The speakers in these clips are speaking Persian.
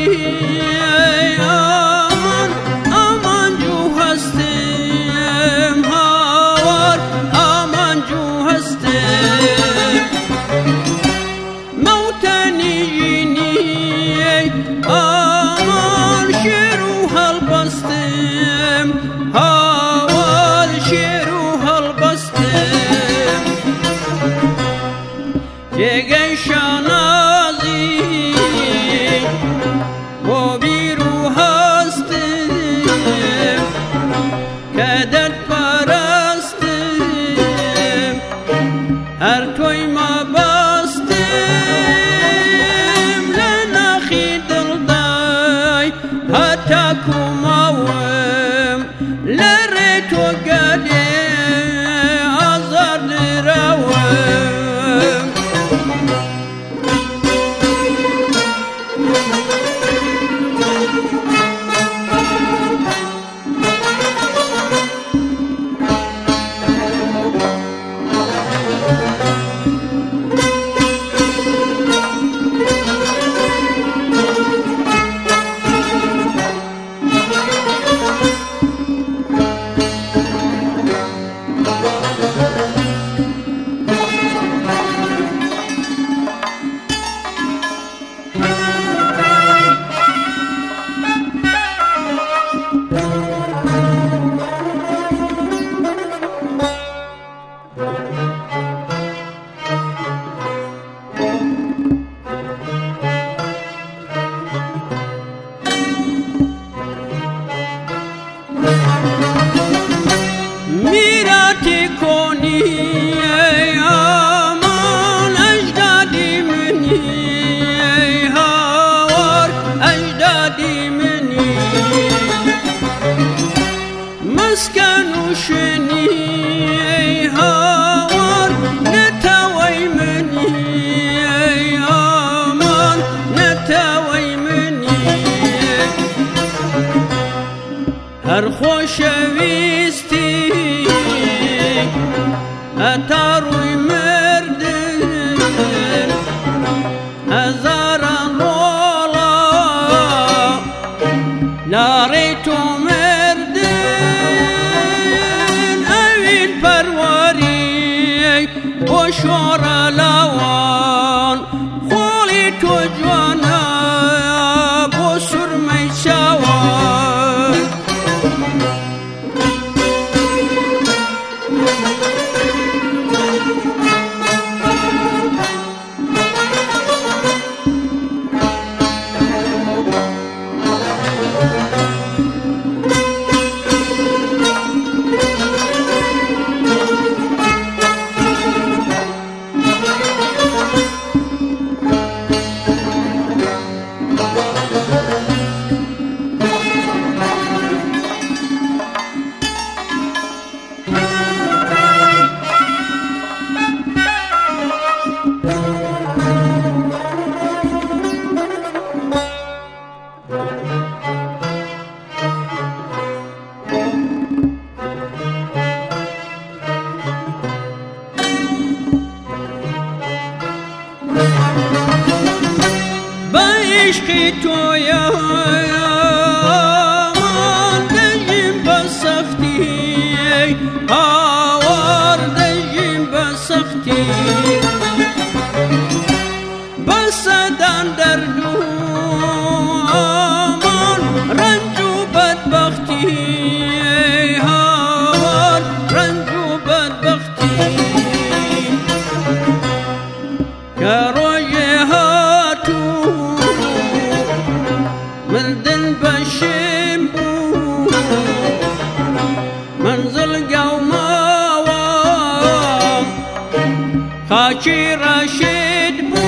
aman aman ju hastim havar aman ju hastim موتني aman şeru halbastım havar şeru halbastım Yegen şanazi o bir hastım Kadet parastım her toyma bastım Lenahi dılday hatta kumavım Lere to gade azardıravım Mirati koni aman ecdadimni havar ecdadimni Maskanu şeni havar netawaymni aman netawaymni Her خوشویستی اتاروی مردن هزاران رولا لاری تو مردن اوین پرواری بشور لوان خولی تو جوانا بسر میشوان عشقی تو یا من دژیم بسختی هاوار دژیم بسختی بسدن دردو آمان رنج و بدبختی هاوار رنج و بدبختی که روی هاتو مردن بشیم بو منزل قوماوام خاکی راشد بو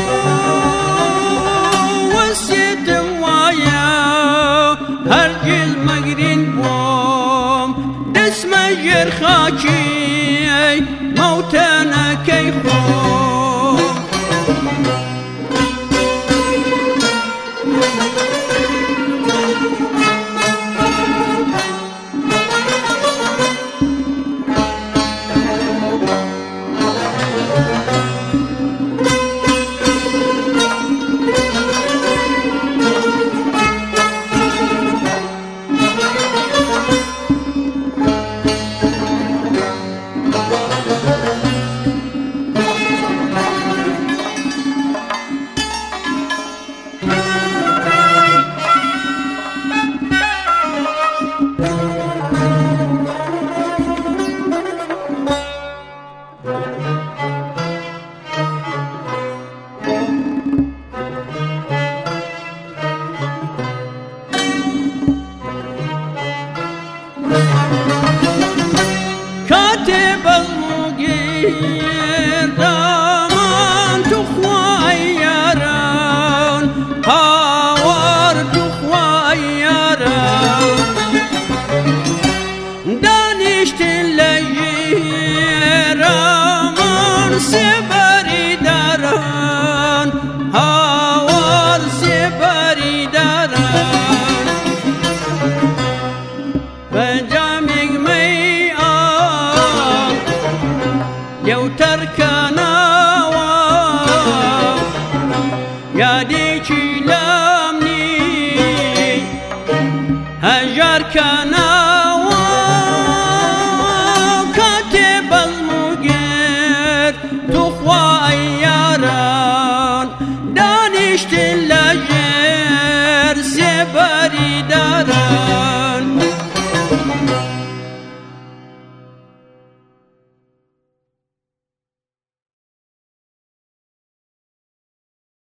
وسیتم وایا هرگز مگرین بوم دست مجر خاکی موتانا کی خوم جار کنار